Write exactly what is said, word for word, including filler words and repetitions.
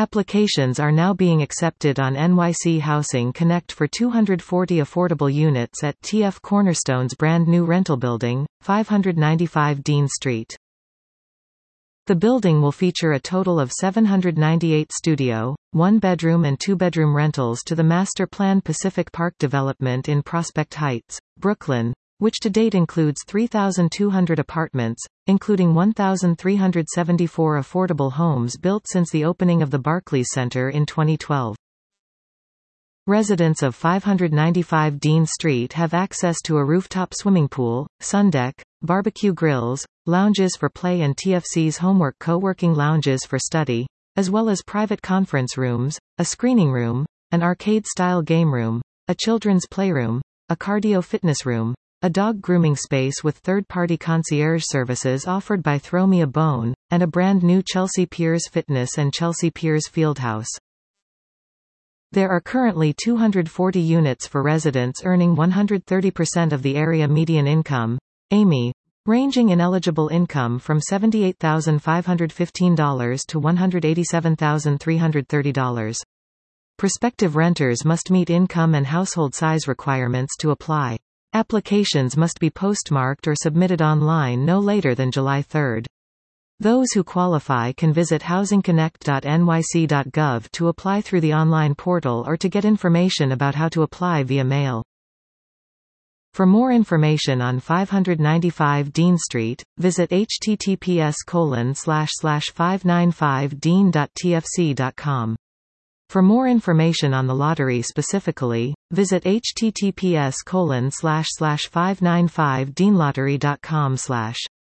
Applications are now being accepted on N Y C Housing Connect for two hundred forty affordable units at T F Cornerstone's brand new rental building, five ninety-five Dean Street. The building will feature a total of seven hundred ninety-eight studio, one-bedroom and two-bedroom rentals to the master-planned Pacific Park development in Prospect Heights, Brooklyn, which to date includes three thousand two hundred apartments, including one thousand three hundred seventy-four affordable homes built since the opening of the Barclays Center in twenty twelve. Residents of five ninety-five Dean Street have access to a rooftop swimming pool, sundeck, barbecue grills, lounges for play and T F C's homework co-working lounges for study, as well as private conference rooms, a screening room, an arcade-style game room, a children's playroom, a cardio fitness room, a dog grooming space with third-party concierge services offered by Throw Me a Bone, and a brand new Chelsea Piers Fitness and Chelsea Piers Fieldhouse. There are currently two hundred forty units for residents earning one hundred thirty percent of the area median income, A M I, ranging in eligible income from seventy-eight thousand five hundred fifteen dollars to one hundred eighty-seven thousand three hundred thirty dollars. Prospective renters must meet income and household size requirements to apply. Applications must be postmarked or submitted online no later than July third. Those who qualify can visit housing connect dot N Y C dot gov to apply through the online portal or to get information about how to apply via mail. For more information on five ninety-five Dean Street, visit h t t p s colon slash slash five ninety-five dean dot t f c dot com. For more information on the lottery specifically, visit h t t p s colon slash slash five ninety-five dean lottery dot com slash